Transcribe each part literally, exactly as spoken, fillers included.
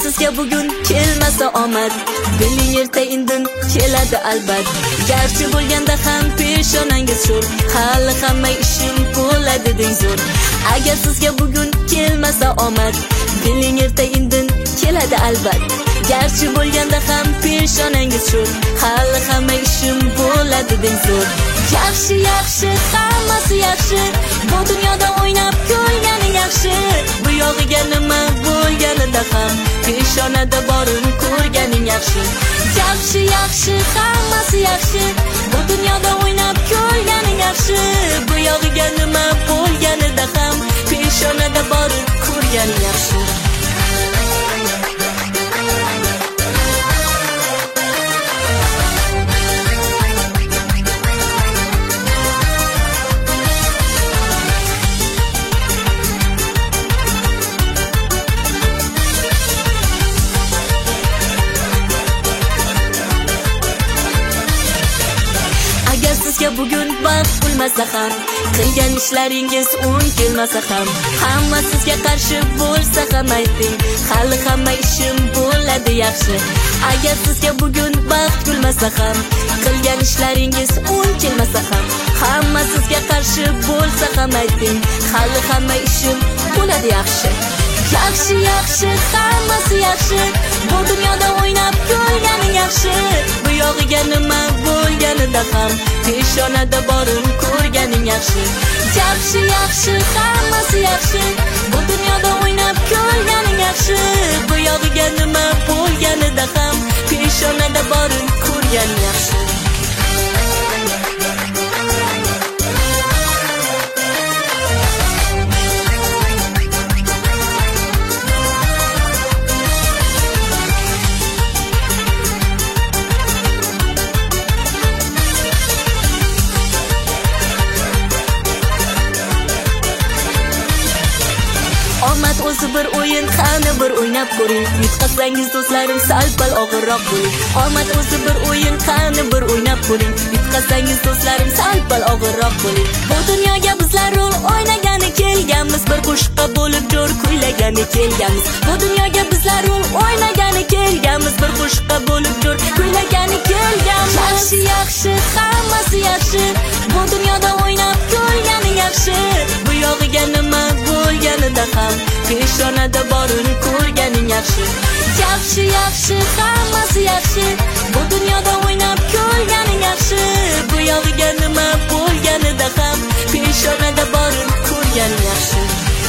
sizga bugun kelmasa omad, biling erta indin keladi albat. Garchi bo'lganda ham peshonangiz sho'r, hali hamma ishim bo'ladi deng zo'r. Agar sizga bugun kelmasa omad, biling erta indin keladi albat. Garchi bo'lganda ham peshonangiz sho'r, hali hamma ishim bo'ladi deng zo'r. Yaxshi yaxshi hammasi yaxshi, bu dunyoda o'ynab ko'rgani yaxshi. Bu yog'iga nima bo'lganida ham peshonada borini ko'rganing yaxshi. Yaxshi yaxshi hammasi yaxshi, bu dunyoda o'ynab ko'rganing yaxshi. Bu yog'iga nima bo'lganida ham peshonada borini ko'rganing yaxshi. Sizga bugun baxt bo'lmasa ham, qilgan ishlaringiz o'n kelmasa ham, hamma sizga qarshi bo'lsa ham ayting, hali hamma ishim bo'ladi yaxshi. Agar sizga bugun baxt bo'lmasa ham, qilgan ishlaringiz o'n kelmasa ham, hamma sizga qarshi bo'lsa ham ayting, hali hamma ishim bo'ladi yaxshi. Yaxshi yaxshi hammasi yaxshi, bu dunyoda o'ynab ko'rganing yaxshi. Bu yog'iga nima bo'lganida ham peshonada borini ko'rganing yaxshi. Yaxshi yaxshi hammasi yaxshi, bu dunyoda o'ynab ko'rganing yaxshi. Bu yog'iga nima bo'lganida ham peshonada borini ko'rganing yaxshi. Omad o'zi bir o'yin, qani bir o'ynab ko'ring. Yutqazsangiz do'stlarim sal-pal og'irroq bo'ling. Omad o'zi bir o'yin, qani bir o'ynab ko'ring. Yutqazsangiz do'stlarim sal-pal og'irroq bo'ling. Bu dunyoga bizlar rol o'ynagani kelganmiz, bir qo'shiqqa bo'lib jo'r kuylagani kelganmiz. Bu dunyoga bizlar rol o'ynagani kelganmiz, bir qo'shiqqa bo'lib jo'r kuylagani kelganmiz. Yaxshi yaxshi hammasi yaxshi, bu dunyoda o'ynab ko'rganing yaxshi. Bu yog'iga nima bo'lganida ham peshonada borini ko'rganing yaxshi. Yaxshi yaxshi hammasi yaxshi, bu dunyoda o'ynab ko'rganing yaxshi. Bu yog'iga nima bo'lganida ham peshonada borini ko'rganing yaxshi.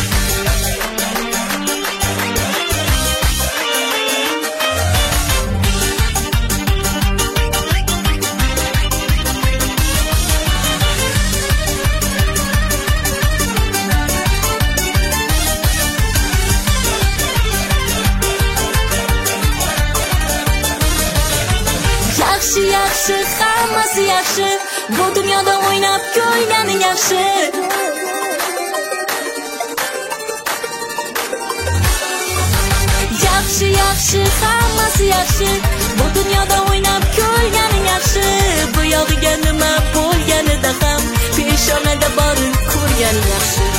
Yaxshi yaxshi hammasi yaxshi, bu dunyoda o'ynab ko'rganing yaxshi. Yaxshi yaxshi hammasi yaxshi, bu dunyoda o'ynab ko'rganing yaxshi. Bu yog'iga nima bo'lganida ham peshonada borini ko'rganing yaxshi.